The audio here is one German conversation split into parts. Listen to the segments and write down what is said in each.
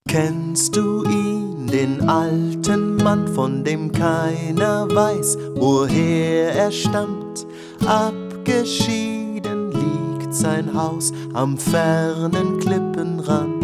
Kennst du ihn, den alten Mann, von dem keiner weiß, woher er stammt? Abgeschieden liegt sein Haus am fernen Klippenrand.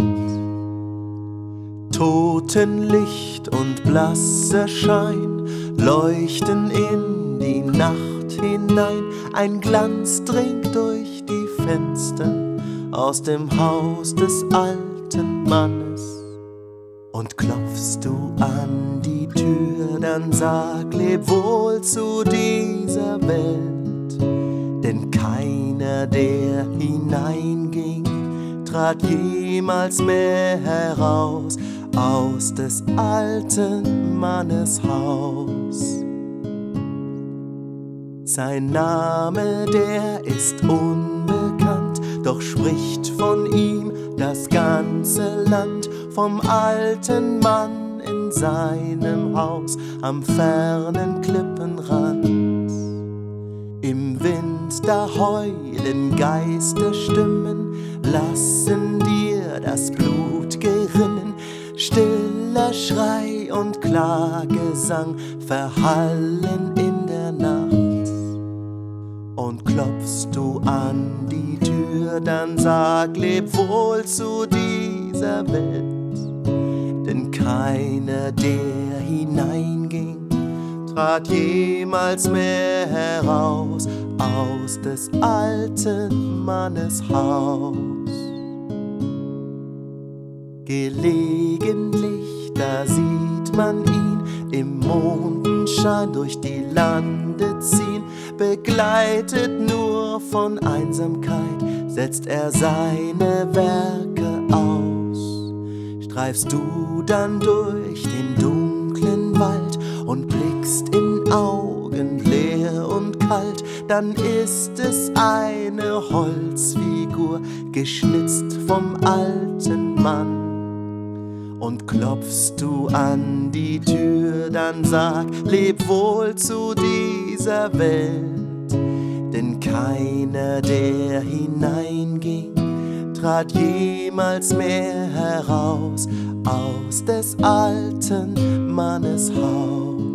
Totenlicht und blasser Schein leuchten in die Nacht hinein. Ein Glanz dringt durch die Fenster aus dem Haus des alten Mannes. Und klopfst du an die Tür, dann sag, leb wohl zu dieser Welt. Denn keiner, der hineinging, trat jemals mehr heraus aus des alten Mannes Haus. Sein Name, der ist unbekannt, doch spricht von ihm das ganze Land, vom alten Mann in seinem Haus am fernen Klippenrand. Im Wind da heulen Geisterstimmen, lassen dir das Blut gerinnen. Stiller Schrei und Klagesang verhallen in der Nacht. Und klopfst du an die Tür, dann sag, leb wohl zu dieser Welt. Denn keiner, der hineinging, trat jemals mehr heraus aus des alten Mannes Haus. Gelegentlich, da sieht man ihn im Mondenschein durch die Lande ziehen. Begleitet nur von Einsamkeit setzt er seine Werke aus. Streifst du dann durch den dunklen Wald und blickst in Augen leer und kalt, dann ist es eine Holzfigur, geschnitzt vom alten Mann. Und klopfst du an die Tür, dann sag, leb wohl zu dieser Welt. Denn keiner, der hineinging, trat jemals mehr heraus aus des alten Mannes Haus.